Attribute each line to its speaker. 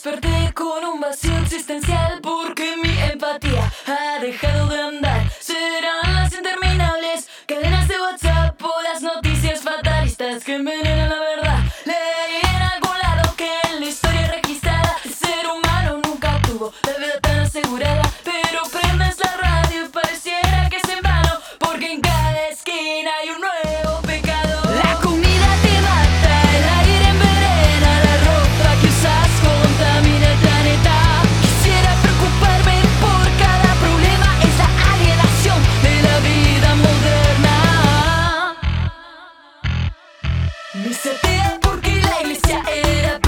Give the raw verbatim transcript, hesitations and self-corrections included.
Speaker 1: Desperté con un vacío existencial porque mi empatía ha dejado de andar. Serán las interminables cadenas de WhatsApp o las noticias fatalistas que envenenan la verdad. Leí en algún lado que en la historia registrada el ser humano nunca tuvo la vida tan asegurada. Pero prendes la radio y pareciera que es en vano, porque en cada esquina hay un nuevo pecado. La comida te mata, el aire envenena, la ropa que usas contamina el planeta. Quisiera preocuparme por cada problema, es la alienación de la vida moderna. Me hice atea porque la iglesia era